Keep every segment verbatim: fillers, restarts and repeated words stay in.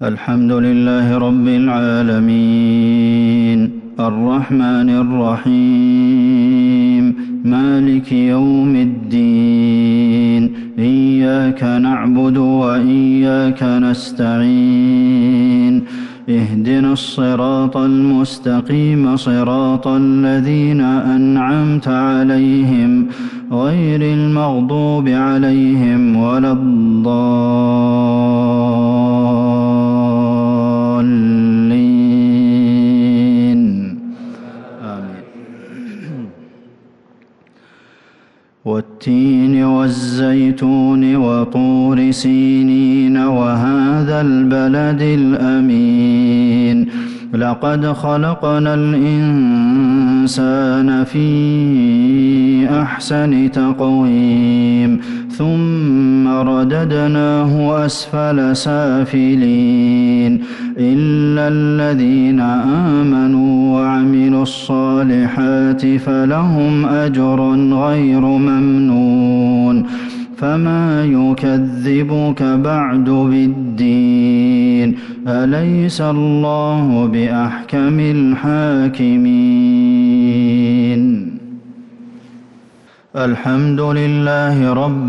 الحمد لله رب العالمين الرحمن الرحيم مالك يوم الدين إياك نعبد وإياك نستعين اهدنا الصراط المستقيم صراط الذين أنعمت عليهم غير المغضوب عليهم ولا الضالين آمين. والتين والزيتون وطور سينين وهذا البلد الأمين لقد خلقنا الإنسان في أحسن تقويم ثم رددناه أسفل سافلين إلا الذين آمنوا وعملوا الصالحات فلهم أجر غير ممنون فما يكذبك بعد بالدين أليس الله بأحكم الحاكمين. الحمد لله رب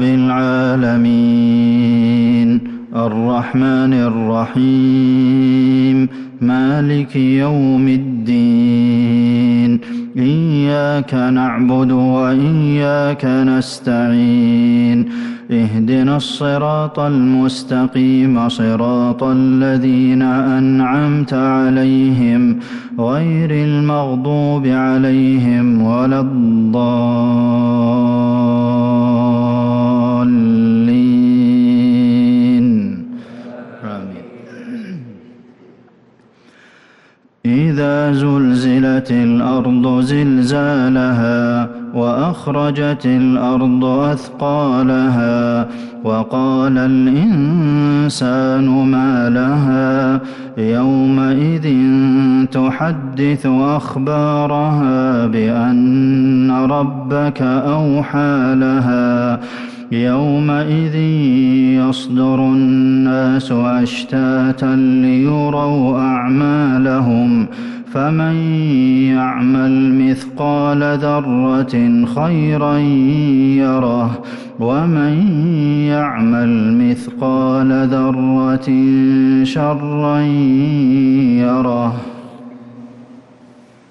العالمين الرحمن الرحيم مالك يوم الدين إياك نعبد وإياك نستعين اهدنا الصراط المستقيم صراط الذين أنعمت عليهم غير المغضوب عليهم ولا الضالين آمين. إذا زلزلت الأرض زلزالها وأخرجت الأرض أثقالها وقال الإنسان ما لها يومئذ تحدث أخبارها بأن ربك أوحى لها يومئذ يصدر الناس أشتاتا ليروا أعمالهم فمن يعمل مثقال ذرة خيرا يره ومن يعمل مثقال ذرة شرا يره.